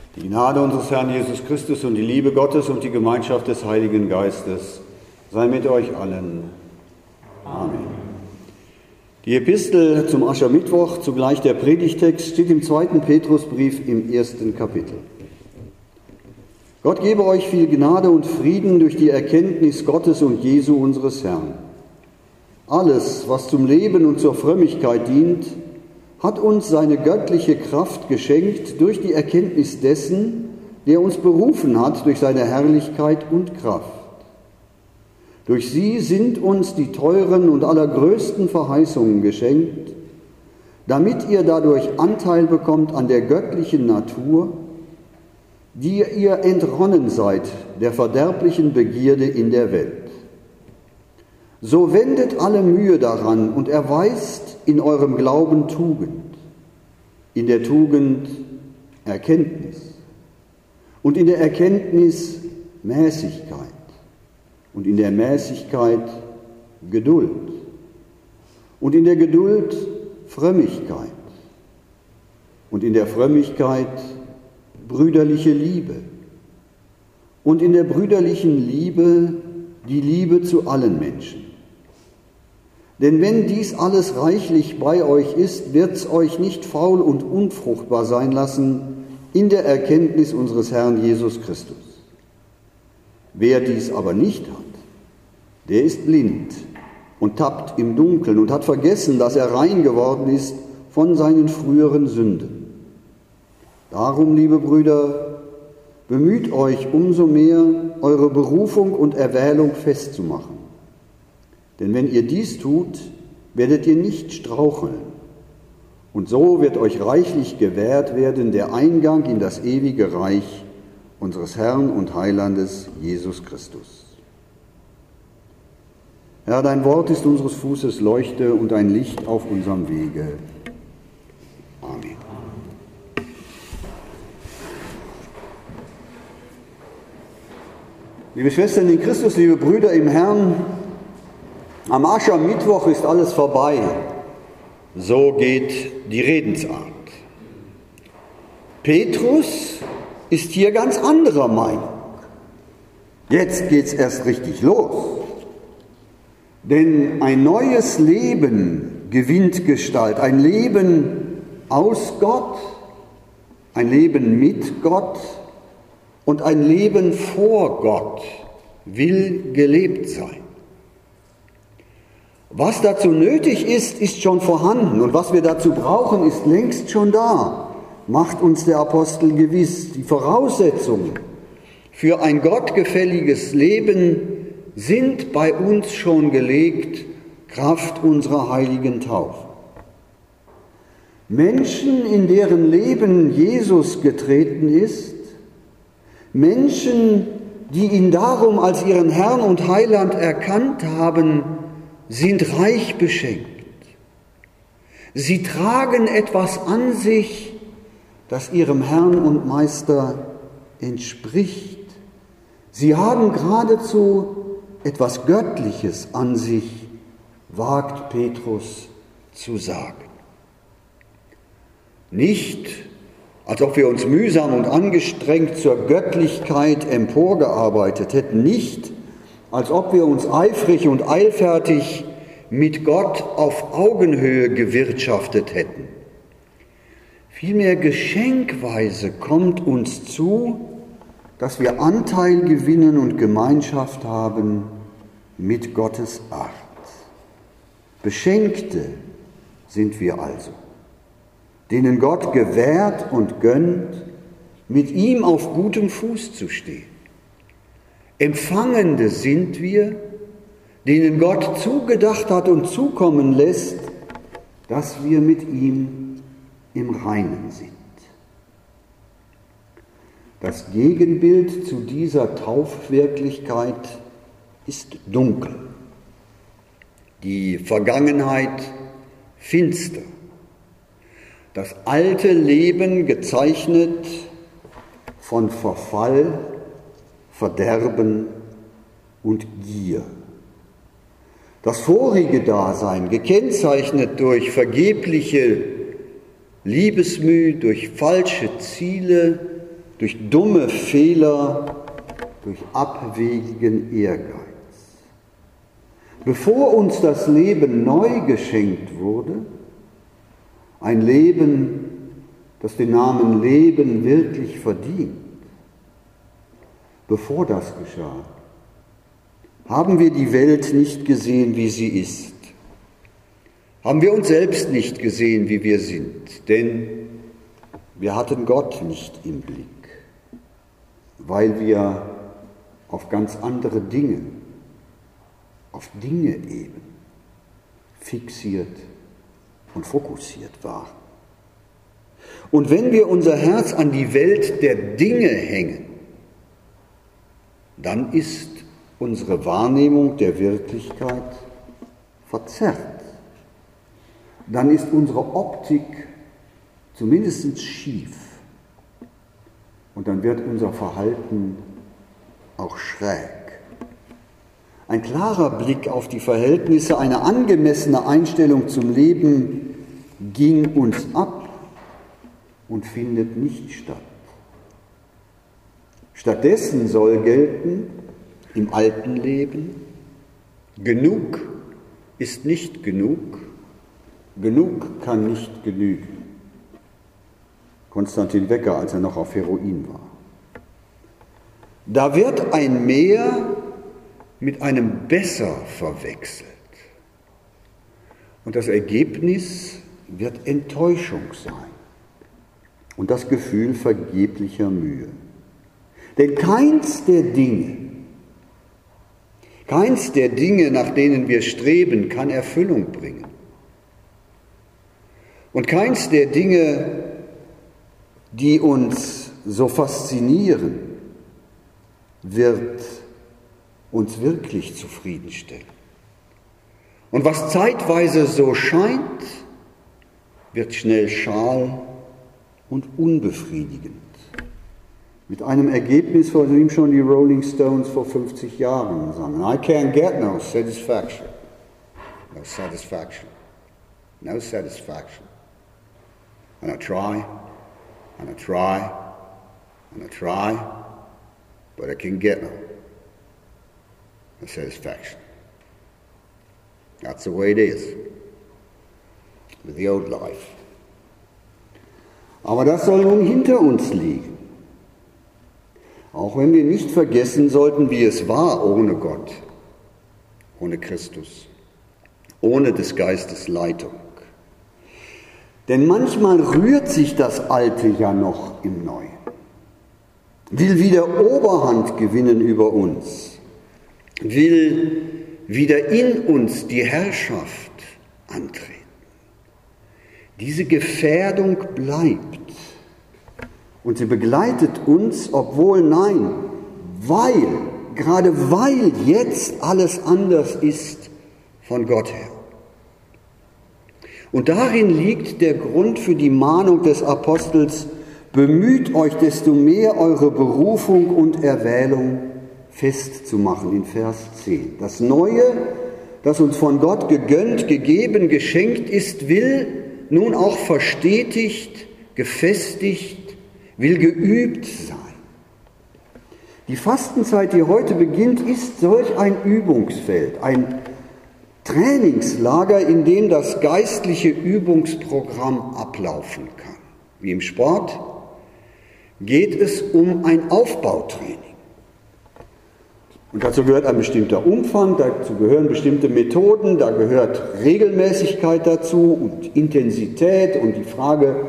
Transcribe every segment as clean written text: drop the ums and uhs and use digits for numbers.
Die Gnade unseres Herrn Jesus Christus und die Liebe Gottes und die Gemeinschaft des Heiligen Geistes sei mit euch allen. Amen. Die Epistel zum Aschermittwoch, zugleich der Predigtext, steht im 2. Petrusbrief im 1. Kapitel. Gott gebe euch viel Gnade und Frieden durch die Erkenntnis Gottes und Jesu unseres Herrn. Alles, was zum Leben und zur Frömmigkeit dient, hat uns seine göttliche Kraft geschenkt durch die Erkenntnis dessen, der uns berufen hat durch seine Herrlichkeit und Kraft. Durch sie sind uns die teuren und allergrößten Verheißungen geschenkt, damit ihr dadurch Anteil bekommt an der göttlichen Natur, die ihr entronnen seid der verderblichen Begierde in der Welt. So wendet alle Mühe daran und erweist in eurem Glauben Tugend, in der Tugend Erkenntnis und in der Erkenntnis Mäßigkeit und in der Mäßigkeit Geduld und in der Geduld Frömmigkeit und in der Frömmigkeit brüderliche Liebe und in der brüderlichen Liebe die Liebe zu allen Menschen. Denn wenn dies alles reichlich bei euch ist, wird's euch nicht faul und unfruchtbar sein lassen in der Erkenntnis unseres Herrn Jesus Christus. Wer dies aber nicht hat, der ist blind und tappt im Dunkeln und hat vergessen, dass er rein geworden ist von seinen früheren Sünden. Darum, liebe Brüder, bemüht euch umso mehr, eure Berufung und Erwählung festzumachen. Denn wenn ihr dies tut, werdet ihr nicht straucheln. Und so wird euch reichlich gewährt werden der Eingang in das ewige Reich unseres Herrn und Heilandes Jesus Christus. Herr, dein Wort ist unseres Fußes Leuchte und ein Licht auf unserem Wege. Amen. Liebe Schwestern in Christus, liebe Brüder im Herrn, am Aschermittwoch ist alles vorbei. So geht die Redensart. Petrus ist hier ganz anderer Meinung. Jetzt geht's erst richtig los. Denn ein neues Leben gewinnt Gestalt. Ein Leben aus Gott, ein Leben mit Gott und ein Leben vor Gott will gelebt sein. Was dazu nötig ist, ist schon vorhanden und was wir dazu brauchen, ist längst schon da, macht uns der Apostel gewiss. Die Voraussetzungen für ein gottgefälliges Leben sind bei uns schon gelegt, Kraft unserer heiligen Taufe. Menschen, in deren Leben Jesus getreten ist, Menschen, die ihn darum als ihren Herrn und Heiland erkannt haben, sind reich beschenkt. Sie tragen etwas an sich, das ihrem Herrn und Meister entspricht. Sie haben geradezu etwas Göttliches an sich, wagt Petrus zu sagen. Nicht, als ob wir uns mühsam und angestrengt zur Göttlichkeit emporgearbeitet hätten, nicht, als ob wir uns eifrig und eilfertig mit Gott auf Augenhöhe gewirtschaftet hätten. Vielmehr geschenkweise kommt uns zu, dass wir Anteil gewinnen und Gemeinschaft haben mit Gottes Art. Beschenkte sind wir also, denen Gott gewährt und gönnt, mit ihm auf gutem Fuß zu stehen. Empfangende sind wir, denen Gott zugedacht hat und zukommen lässt, dass wir mit ihm im Reinen sind. Das Gegenbild zu dieser Taufwirklichkeit ist dunkel, die Vergangenheit finster, das alte Leben gezeichnet von Verfall, Verderben und Gier. Das vorige Dasein, gekennzeichnet durch vergebliche Liebesmüh, durch falsche Ziele, durch dumme Fehler, durch abwegigen Ehrgeiz. Bevor uns das Leben neu geschenkt wurde, ein Leben, das den Namen Leben wirklich verdient, bevor das geschah, haben wir die Welt nicht gesehen, wie sie ist. Haben wir uns selbst nicht gesehen, wie wir sind, denn wir hatten Gott nicht im Blick, weil wir auf ganz andere Dinge, auf Dinge eben, fixiert und fokussiert waren. Und wenn wir unser Herz an die Welt der Dinge hängen, dann ist unsere Wahrnehmung der Wirklichkeit verzerrt. Dann ist unsere Optik zumindest schief. Und dann wird unser Verhalten auch schräg. Ein klarer Blick auf die Verhältnisse, eine angemessene Einstellung zum Leben ging uns ab und findet nicht statt. Stattdessen soll gelten, im alten Leben, genug ist nicht genug, genug kann nicht genügen. Konstantin Wecker, als er noch auf Heroin war. Da wird ein Mehr mit einem Besser verwechselt. Und das Ergebnis wird Enttäuschung sein und das Gefühl vergeblicher Mühe. Denn keins der Dinge, nach denen wir streben, kann Erfüllung bringen. Und keins der Dinge, die uns so faszinieren, wird uns wirklich zufriedenstellen. Und was zeitweise so scheint, wird schnell schal und unbefriedigend. Mit einem Ergebnis, von dem schon die Rolling Stones vor 50 Jahren sangen. I can't get no satisfaction. No satisfaction. No satisfaction. And I try, and I try, and I try, but I can't get no satisfaction. That's the way it is with the old life. Aber das soll nun hinter uns liegen. Auch wenn wir nicht vergessen sollten, wie es war ohne Gott, ohne Christus, ohne des Geistes Leitung. Denn manchmal rührt sich das Alte ja noch im Neuen, will wieder Oberhand gewinnen über uns, will wieder in uns die Herrschaft antreten. Diese Gefährdung bleibt und sie begleitet uns, gerade weil jetzt alles anders ist von Gott her. Und darin liegt der Grund für die Mahnung des Apostels: Bemüht euch desto mehr, eure Berufung und Erwählung festzumachen, in Vers 10. Das Neue, das uns von Gott gegönnt, gegeben, geschenkt ist, will nun auch verstetigt, gefestigt, will geübt sein. Die Fastenzeit, die heute beginnt, ist solch ein Übungsfeld, ein Trainingslager, in dem das geistliche Übungsprogramm ablaufen kann. Wie im Sport geht es um ein Aufbautraining. Und dazu gehört ein bestimmter Umfang, dazu gehören bestimmte Methoden, da gehört Regelmäßigkeit dazu und Intensität und die Frage,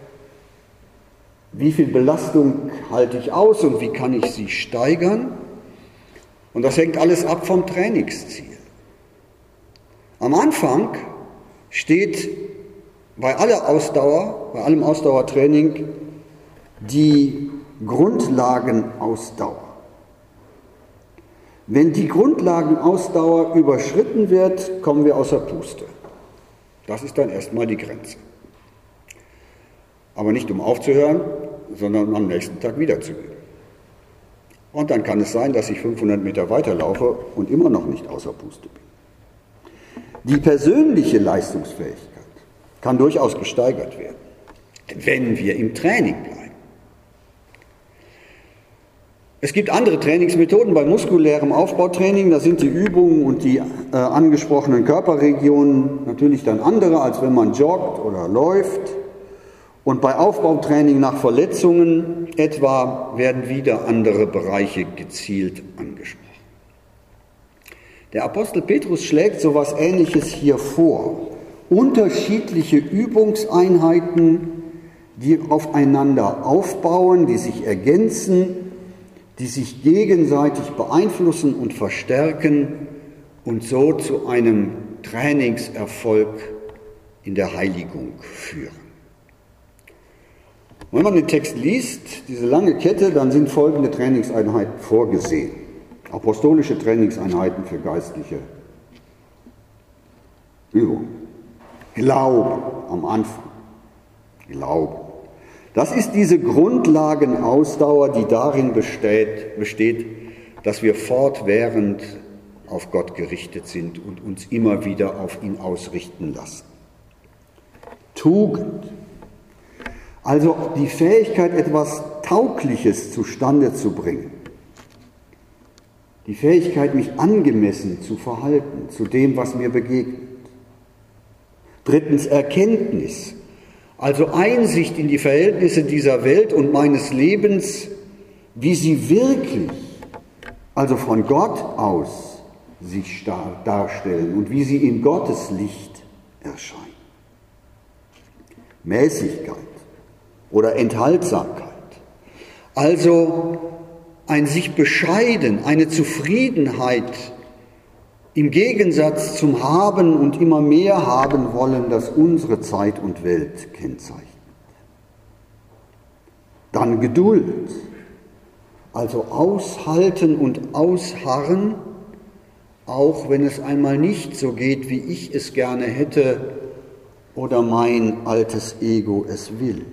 wie viel Belastung halte ich aus und wie kann ich sie steigern? Und das hängt alles ab vom Trainingsziel. Am Anfang steht bei allem Ausdauertraining die Grundlagenausdauer. Wenn die Grundlagenausdauer überschritten wird, kommen wir außer Puste. Das ist dann erstmal die Grenze. Aber nicht um aufzuhören, sondern am nächsten Tag wieder zu üben. Und dann kann es sein, dass ich 500 Meter weiterlaufe und immer noch nicht außer Puste bin. Die persönliche Leistungsfähigkeit kann durchaus gesteigert werden, wenn wir im Training bleiben. Es gibt andere Trainingsmethoden bei muskulärem Aufbautraining. Da sind die Übungen und die angesprochenen Körperregionen natürlich dann andere, als wenn man joggt oder läuft. Und bei Aufbautraining nach Verletzungen etwa werden wieder andere Bereiche gezielt angesprochen. Der Apostel Petrus schlägt so etwas Ähnliches hier vor. Unterschiedliche Übungseinheiten, die aufeinander aufbauen, die sich ergänzen, die sich gegenseitig beeinflussen und verstärken und so zu einem Trainingserfolg in der Heiligung führen. Und wenn man den Text liest, diese lange Kette, dann sind folgende Trainingseinheiten vorgesehen. Apostolische Trainingseinheiten für geistliche Übungen. Glaube am Anfang. Glaube. Das ist diese Grundlagenausdauer, die darin besteht, dass wir fortwährend auf Gott gerichtet sind und uns immer wieder auf ihn ausrichten lassen. Tugend. Also die Fähigkeit, etwas Taugliches zustande zu bringen. Die Fähigkeit, mich angemessen zu verhalten zu dem, was mir begegnet. Drittens, Erkenntnis. Also Einsicht in die Verhältnisse dieser Welt und meines Lebens, wie sie wirklich, also von Gott aus, sich darstellen und wie sie in Gottes Licht erscheinen. Mäßigkeit oder Enthaltsamkeit. Also ein sich bescheiden, eine Zufriedenheit im Gegensatz zum Haben und immer mehr haben wollen, das unsere Zeit und Welt kennzeichnet. Dann Geduld, also aushalten und ausharren, auch wenn es einmal nicht so geht, wie ich es gerne hätte oder mein altes Ego es will.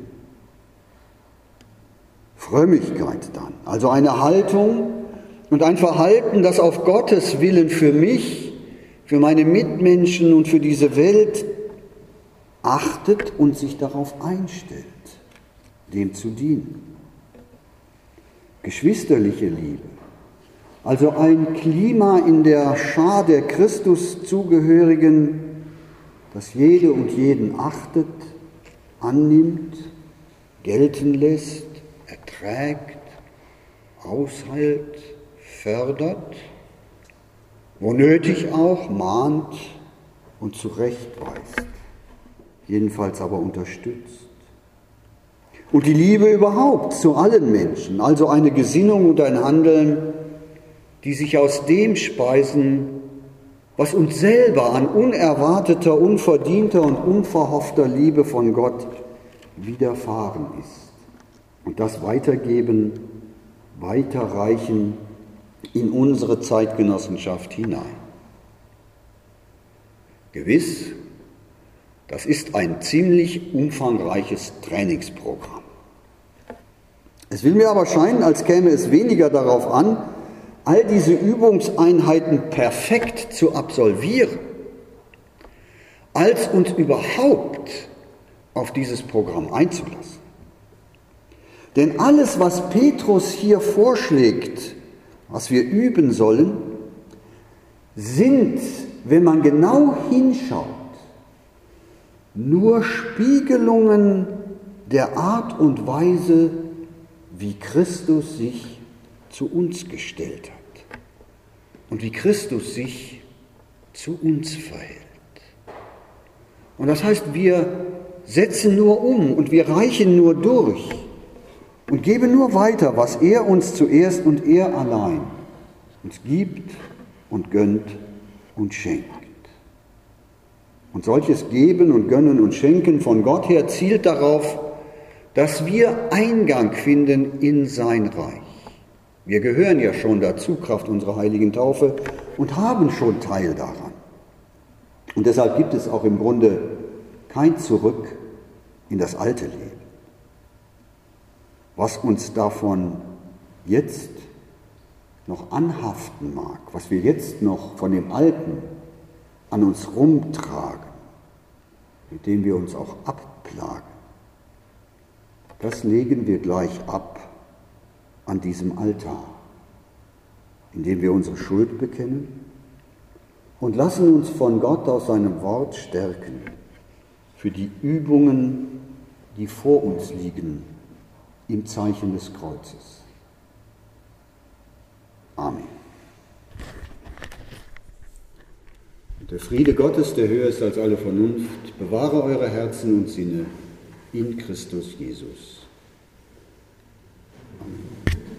Frömmigkeit dann, also eine Haltung und ein Verhalten, das auf Gottes Willen für mich, für meine Mitmenschen und für diese Welt achtet und sich darauf einstellt, dem zu dienen. Geschwisterliche Liebe, also ein Klima in der Schar der Christuszugehörigen, das jede und jeden achtet, annimmt, gelten lässt, erträgt, aushält, fördert, wo nötig auch mahnt und zurechtweist, jedenfalls aber unterstützt. Und die Liebe überhaupt zu allen Menschen, also eine Gesinnung und ein Handeln, die sich aus dem speisen, was uns selber an unerwarteter, unverdienter und unverhoffter Liebe von Gott widerfahren ist. Und das weitergeben, weiterreichen in unsere Zeitgenossenschaft hinein. Gewiss, das ist ein ziemlich umfangreiches Trainingsprogramm. Es will mir aber scheinen, als käme es weniger darauf an, all diese Übungseinheiten perfekt zu absolvieren, als uns überhaupt auf dieses Programm einzulassen. Denn alles, was Petrus hier vorschlägt, was wir üben sollen, sind, wenn man genau hinschaut, nur Spiegelungen der Art und Weise, wie Christus sich zu uns gestellt hat und wie Christus sich zu uns verhält. Und das heißt, wir setzen nur um und wir reichen nur durch und geben nur weiter, was er uns zuerst und er allein uns gibt und gönnt und schenkt. Und solches Geben und Gönnen und Schenken von Gott her zielt darauf, dass wir Eingang finden in sein Reich. Wir gehören ja schon dazu, Kraft unserer heiligen Taufe, und haben schon Teil daran. Und deshalb gibt es auch im Grunde kein Zurück in das alte Leben. Was uns davon jetzt noch anhaften mag, was wir jetzt noch von dem Alten an uns rumtragen, mit dem wir uns auch abplagen, das legen wir gleich ab an diesem Altar. indem wir unsere Schuld bekennen und lassen uns von Gott aus seinem Wort stärken für die Übungen, die vor uns liegen, im Zeichen des Kreuzes. Amen. Und der Friede Gottes, der höher ist als alle Vernunft, bewahre eure Herzen und Sinne in Christus Jesus. Amen.